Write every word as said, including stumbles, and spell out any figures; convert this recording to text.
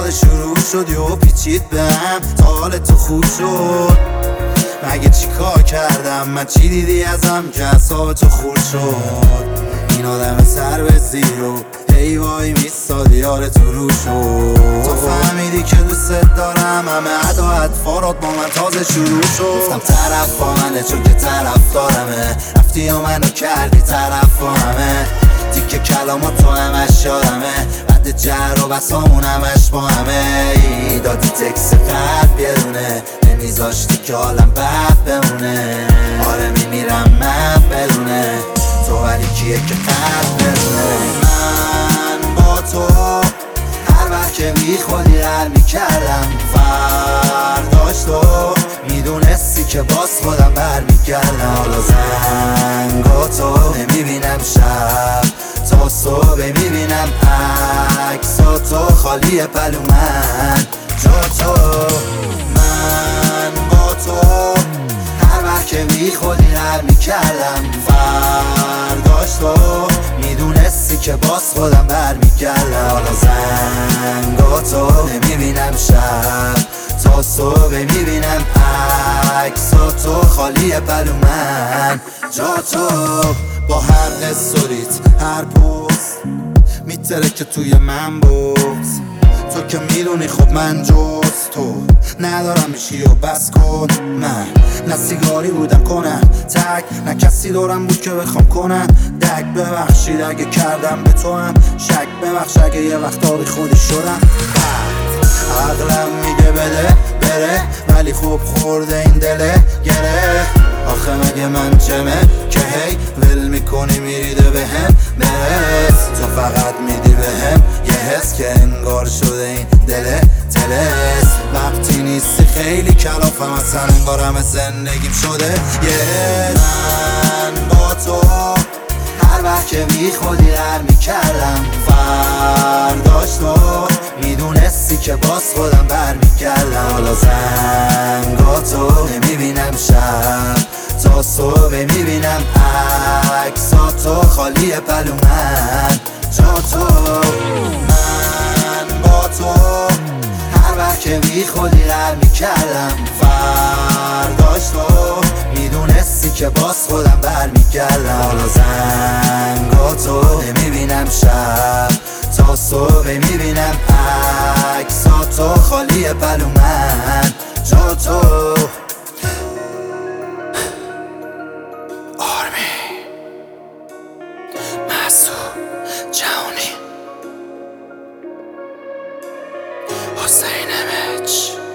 تازه شروع شد و پیچید بهم تا حال تو خوب شد. مگه چی کار کردم من؟ چی دیدی ازم که اعصاب تو خورد شد؟ این آدم سر به زیرو هی وای میستادی یار تو رو شد. تو فهمیدی که دوست دارم، همه ادا اطفارات با من تازه شروع شد. گفتم طرف با منه چون که طرف دارمه، رفتی و منو کردی طرف با همه. تیکه کلامات تو همش یادمه، بعد جر و بسامون همش با همه. ای دادی تکس قلب یه دونه، نمیذاشتی که حالم بد بمونه. آره میمیرم من بدونه تو، ولی کیه که قلب بدونه. من با تو هر وقت که بی خودی حل میکردم، فرداش تو میدونستی که باز خودم برمیگردم. حالا زنگاتو نمیبینم شب تا صبح، میبینم عکساتو خالی پلو من جا تو. من با تو هر وقت که بی خودی حل میکردم، فرداش تو میدونستی که باز خودم برمیگردم. حالا زنگاتو نمیبینم شب تا صبح، میبینم عکساتو خالی پلو من جا تو. با هر استوریت هر پست میتره که توی من بود. تو که میدونی خب من جز تو ندارم میشی و بس کن. من نه سیگاری بودم کنم تک، نه کسی دارم بود که بخوام کنم دک. ببخشید اگه کردم به تو هم شک، ببخش اگه یه وقتا بی خودی شدم. عقلم میگه بده بره، ولی خوب خورده این دله گره. آخه مگه من چمه که هی ول میکنی میریده بهم برس. تو فقط میدی بهم یه حس که انگار شده این دله تلس. وقتی نیستی خیلی کلافم اصلا، انگار همه زندگیم شده یه. من با تو هر وقت که بی خودی در میکردم، فرداش تو میدونستی که باز خودم برمیگردم. حالا زنگاتو نمیبینم شب تا صبح، میبینم عکساتو خالی پلو من جا تو. من با تو هر وقت که بی خودی در میکردم، فرداش تو میدونستی که باز خودم برمیگردم. حالا زنگاتو نمیبینم شب تا صبح، میبینم عکساتو خالی پلو من جا تو. آرمی مسعود جهانی حسین مچ